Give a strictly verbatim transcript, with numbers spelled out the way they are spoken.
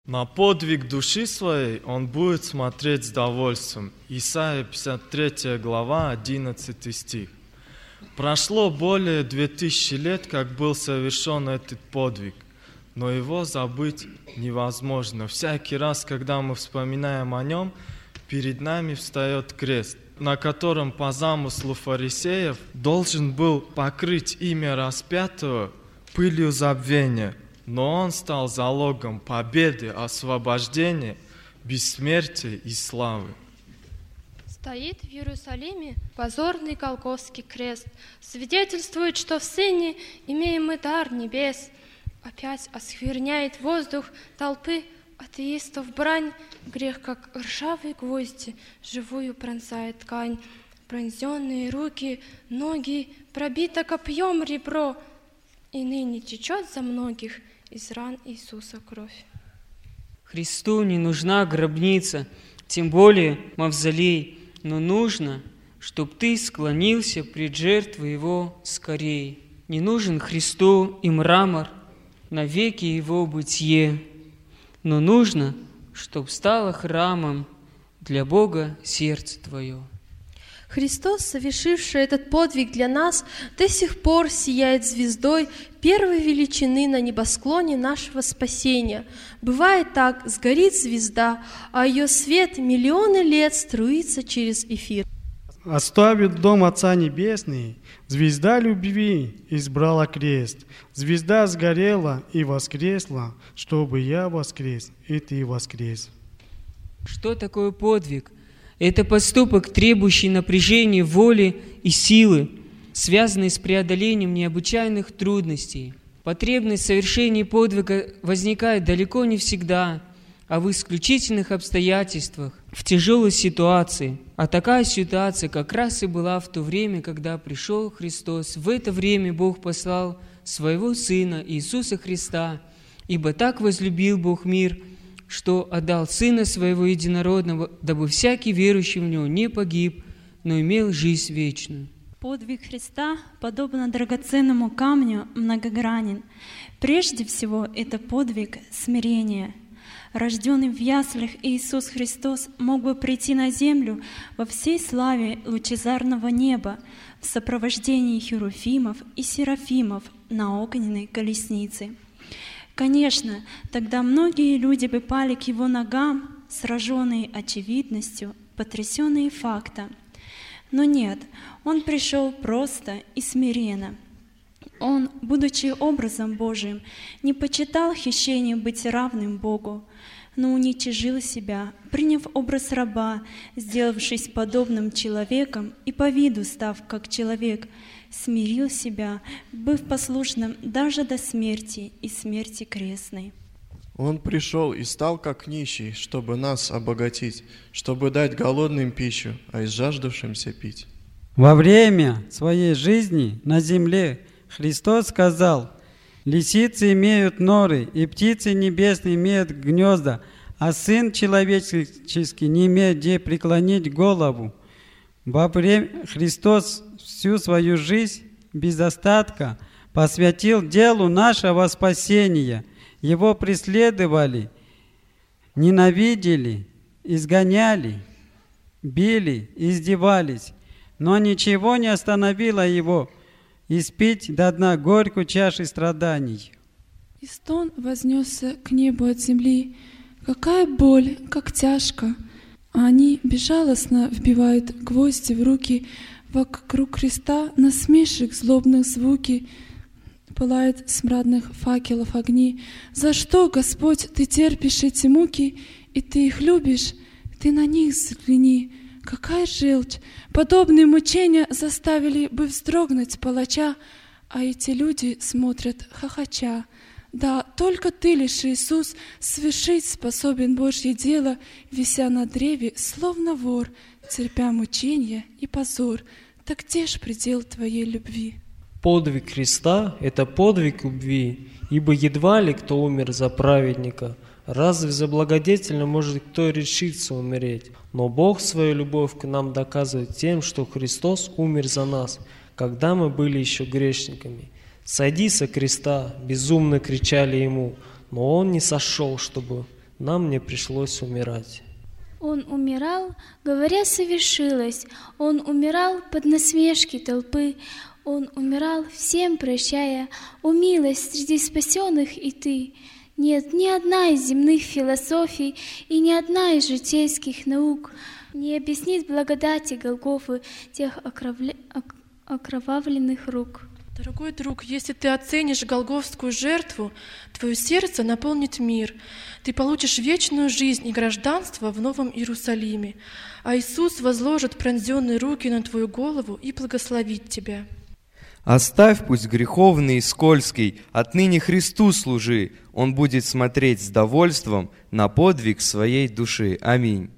На подвиг души своей он будет смотреть с довольством. Исайя пятьдесят третья глава, одиннадцатый стих. Прошло более две тысячи лет, как был совершен этот подвиг, но его забыть невозможно. Всякий раз, когда мы вспоминаем о нем, перед нами встает крест, на котором по замыслу фарисеев должен был покрыть имя распятого пылью забвения. Но он стал залогом победы, освобождения, бессмертия и славы. Стоит в Иерусалиме позорный Голгофский крест, свидетельствует, что в Сыне имеем мы дар небес. Опять оскверняет воздух толпы атеистов брань, грех, как ржавые гвозди, живую пронзает ткань. Пронзенные руки, ноги, пробито копьем ребро, и ныне течет за многих из ран Иисуса кровь. Христу не нужна гробница, тем более мавзолей, но нужно, чтоб ты склонился пред жертвой Его скорей. Не нужен Христу и мрамор, навеки Его бытие, но нужно, чтоб стало храмом для Бога сердце твое. Христос, совершивший этот подвиг для нас, до сих пор сияет звездой первой величины на небосклоне нашего спасения. Бывает так, сгорит звезда, а ее свет миллионы лет струится через эфир. Оставит дом Отца Небесный, звезда любви избрала крест. Звезда сгорела и воскресла, чтобы я воскрес, и ты воскрес. Что такое подвиг? Это поступок, требующий напряжения воли и силы, связанный с преодолением необычайных трудностей. Потребность в совершении подвига возникает далеко не всегда, а в исключительных обстоятельствах, в тяжелой ситуации. А такая ситуация как раз и была в то время, когда пришел Христос. В это время Бог послал Своего Сына Иисуса Христа, ибо так возлюбил Бог мир, что отдал Сына Своего Единородного, дабы всякий верующий в Него не погиб, но имел жизнь вечную. Подвиг Христа, подобно драгоценному камню, многогранен. Прежде всего, это подвиг смирения. Рожденный в яслях Иисус Христос мог бы прийти на землю во всей славе лучезарного неба в сопровождении херуфимов и серафимов на огненной колеснице. Конечно, тогда многие люди бы пали к Его ногам, сраженные очевидностью, потрясенные фактом. Но нет, Он пришел просто и смиренно. Он, будучи образом Божиим, не почитал хищением быть равным Богу, но уничижил себя, приняв образ раба, сделавшись подобным человеком и по виду став как человек, смирил себя, быв послушным даже до смерти и смерти крестной. Он пришел и стал как нищий, чтобы нас обогатить, чтобы дать голодным пищу, а изжаждавшимся пить. Во время своей жизни на земле Христос сказал: «Лисицы имеют норы, и птицы небесные имеют гнезда, а Сын Человеческий не имеет где преклонить голову». Во время Христос всю свою жизнь без остатка посвятил делу нашего спасения. Его преследовали, ненавидели, изгоняли, били, издевались, но ничего не остановило Его испить до дна горькую чашу страданий. И стон вознесся к небу от земли. Какая боль, как тяжко! А они безжалостно вбивают гвозди в руки. Вокруг креста насмешек злобных звуки. Пылает смрадных факелов огни. За что, Господь, Ты терпишь эти муки, и Ты их любишь? Ты на них взгляни. Какая желчь! Подобные мучения заставили бы вздрогнуть палача, а эти люди смотрят хохоча. Да, только Ты лишь, Иисус, совершить способен Божье дело, вися на древе, словно вор, терпя мучения и позор. Так где ж предел Твоей любви? Подвиг Христа — это подвиг любви, ибо едва ли кто умер за праведника. Разве за благодетельно может кто решиться умереть? Но Бог свою любовь к нам доказывает тем, что Христос умер за нас, когда мы были еще грешниками. «Сойди со креста!» — безумно кричали Ему, но Он не сошел, чтобы нам не пришлось умирать. Он умирал, говоря «совершилось». Он умирал под насмешки толпы. Он умирал, всем прощая. О, милость среди спасенных и ты. Нет, ни одна из земных философий и ни одна из житейских наук не объяснит благодати Голгофы тех окровля... окровавленных рук. Дорогой друг, если ты оценишь голгофскую жертву, твое сердце наполнит мир. Ты получишь вечную жизнь и гражданство в Новом Иерусалиме, а Иисус возложит пронзенные руки на твою голову и благословит тебя. Оставь путь греховный и скользкий, отныне Христу служи, Он будет смотреть с довольством на подвиг своей души. Аминь.